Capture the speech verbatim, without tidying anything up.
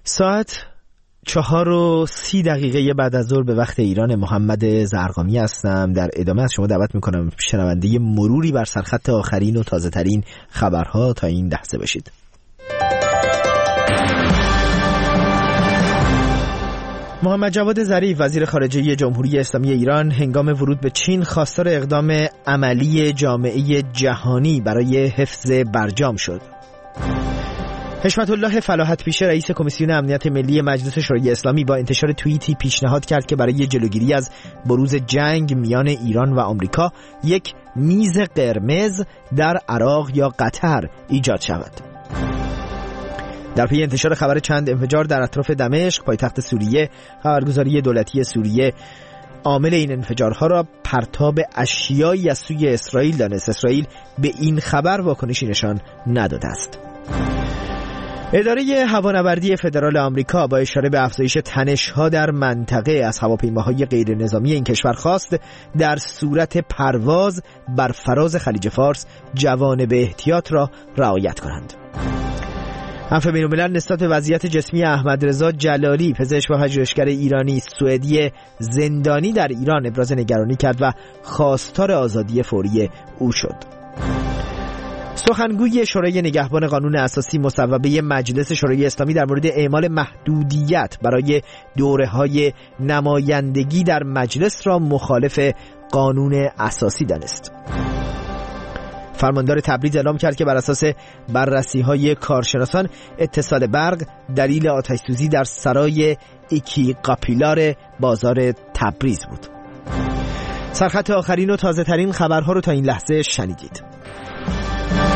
ساعت چهار و سی دقیقه بعد از ظهر به وقت ایران. محمد زرقامی هستم. در ادامه از شما دعوت میکنم شنونده مروری بر سرخط آخرین و تازه ترین خبرها تا این لحظه باشید. محمد جواد ظریف وزیر خارجه جمهوری اسلامی ایران هنگام ورود به چین خواستار اقدام عملی جامعه جهانی برای حفظ برجام شد. حشمت الله فلاحت پیشه رئیس کمیسیون امنیت ملی مجلس شورای اسلامی با انتشار توییتی پیشنهاد کرد که برای جلوگیری از بروز جنگ میان ایران و آمریکا یک میز قرمز در عراق یا قطر ایجاد شود. در پی انتشار خبر چند انفجار در اطراف دمشق پایتخت سوریه، خبرگزاری دولتی سوریه عامل این انفجارها را پرتاب اشیایی از سوی اسرائیل دانست. اسرائیل به این خبر واکنشی نشان نداده است. اداره هوانوردی فدرال آمریکا با اشاره به افزایش تنش‌ها در منطقه از هواپیماهای غیر نظامی این کشور خواست در صورت پرواز بر فراز خلیج فارس جوانب احتیاط را رعایت کنند. عفو بین‌الملل نسبت به وضعیت جسمی احمد رضا جلالی پزشک و پژوهشگر ایرانی سوئدی زندانی در ایران ابراز نگرانی کرد و خواستار آزادی فوری او شد. سخنگوی شورای نگهبان قانون اساسی مصوبه مجلس شورای اسلامی در مورد اعمال محدودیت برای دوره‌های نمایندگی در مجلس را مخالف قانون اساسی دانست. فرماندار تبریز اعلام کرد که بر اساس بررسی‌های کارشناسان اتصال برق دلیل آتش‌سوزی در سرای ایکی قاپیلار بازار تبریز بود. سرخط آخرین و تازه ترین خبرها رو تا این لحظه شنیدید.